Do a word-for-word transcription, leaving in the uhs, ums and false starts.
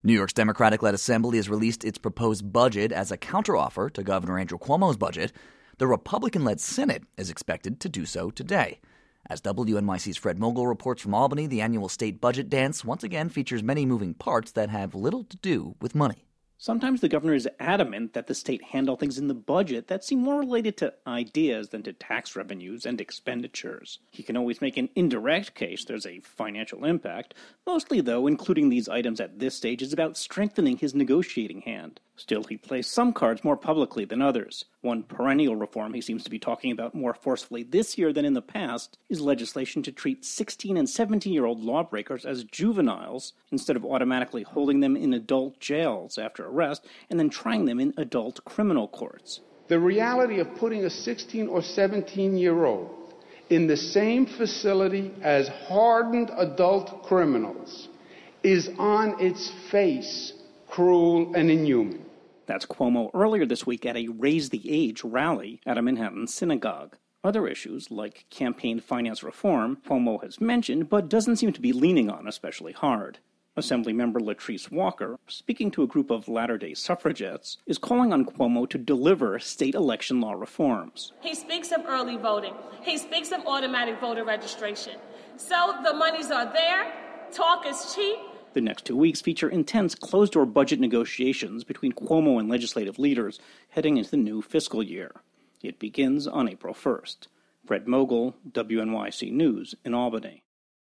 New York's Democratic-led Assembly has released its proposed budget as a counteroffer to Governor Andrew Cuomo's budget. The Republican-led Senate is expected to do so today. As W N Y C's Fred Mogul reports from Albany, the annual state budget dance once again features many moving parts that have little to do with money. Sometimes the governor is adamant that the state handle things in the budget that seem more related to ideas than to tax revenues and expenditures. He can always make an indirect case there's a financial impact. Mostly, though, including these items at this stage is about strengthening his negotiating hand. Still, he plays some cards more publicly than others. One perennial reform he seems to be talking about more forcefully this year than in the past is legislation to treat sixteen and seventeen-year-old lawbreakers as juveniles instead of automatically holding them in adult jails after arrest and then trying them in adult criminal courts. The reality of putting a sixteen or seventeen-year-old in the same facility as hardened adult criminals is on its face cruel and inhuman. That's Cuomo earlier this week at a Raise the Age rally at a Manhattan synagogue. Other issues, like campaign finance reform, Cuomo has mentioned, but doesn't seem to be leaning on especially hard. Assemblymember Latrice Walker, speaking to a group of Latter-day suffragettes, is calling on Cuomo to deliver state election law reforms. He speaks of early voting. He speaks of automatic voter registration. So the monies are there. Talk is cheap. The next two weeks feature intense closed-door budget negotiations between Cuomo and legislative leaders heading into the new fiscal year. It begins on April first. Fred Mogul, W N Y C News in Albany.